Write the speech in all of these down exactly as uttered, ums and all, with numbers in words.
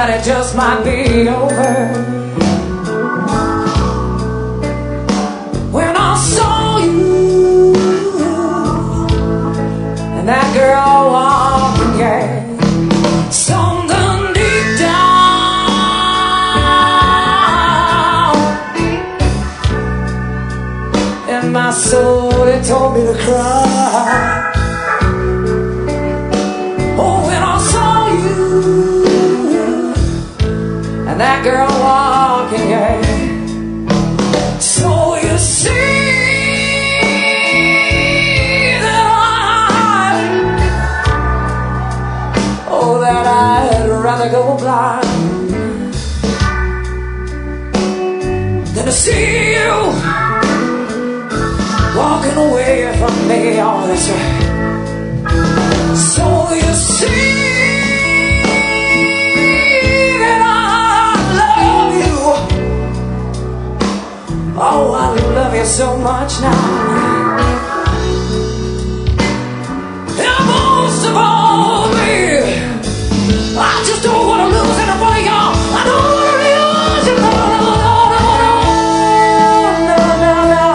that it just might be over. When I saw you and that girl walking, yeah, something deep down in my soul, it told me to cry. And that girl walking, yeah. So you see that I, oh, that I'd rather go blind than to see you walking away from me. Oh, that's right. So you see oh, I love you so much now. And most of all, baby, I just don't want to lose anybody, y'all. I don't want to lose you, no, no, no, no, no,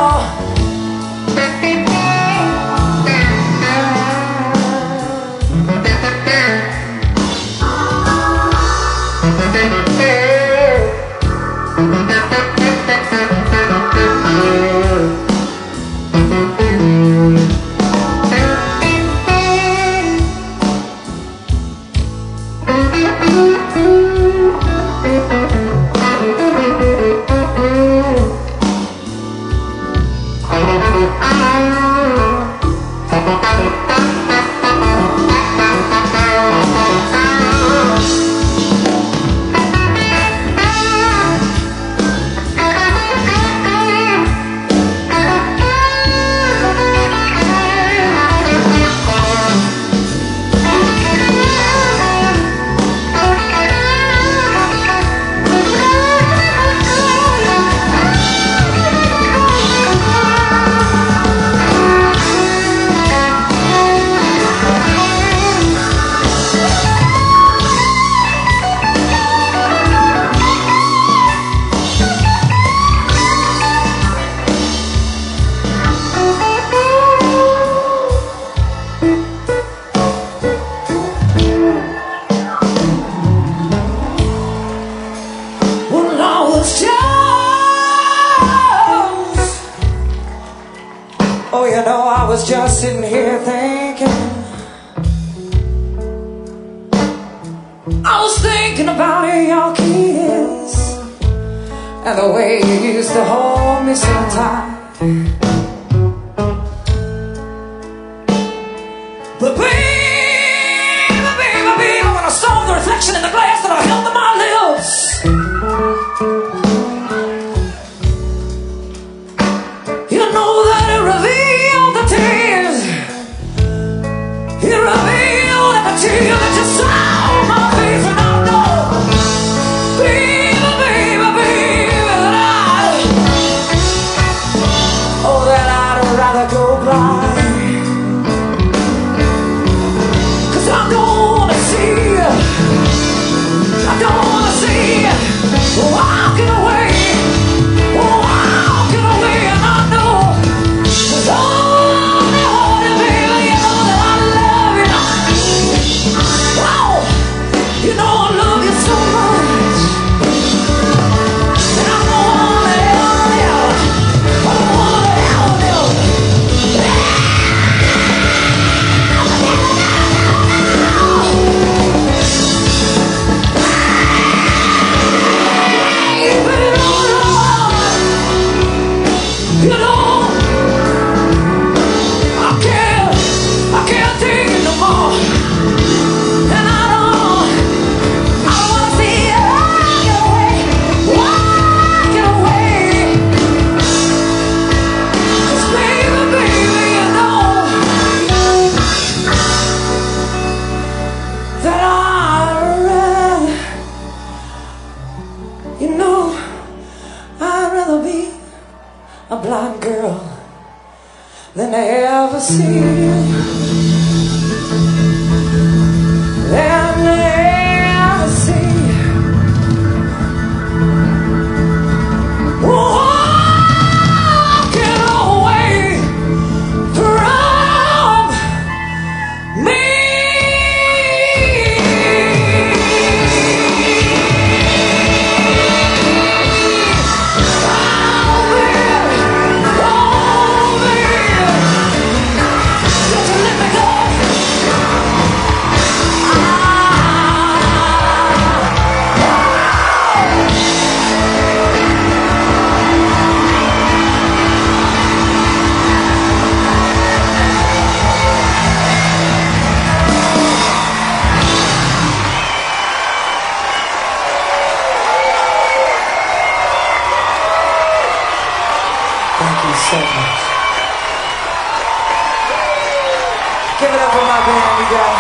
oh, you know, I was just sitting here thinking. I was thinking about your kiss and the way you used to hold me so tight. But baby, baby, baby, when I saw the reflection in the glass that I held to my lips, you know that it revealed the tears. It revealed the tears that you saw on my face, and I know, baby, baby, baby, that I, oh, that I'd rather go blind. 'Cause I don't wanna see, I don't wanna see walking away, walking away, and I know. You know I love you so much, and I don't wanna ever, ever, I don't wanna ever, ever. You know, I can't, I can't take it no more. And I don't, I don't wanna see you walking away, walking away. 'Cause baby, baby, you know that I'd rather, you know, I'd rather be a blind girl than to ever see you, than to ever see so much. Give it up for my band, you guys.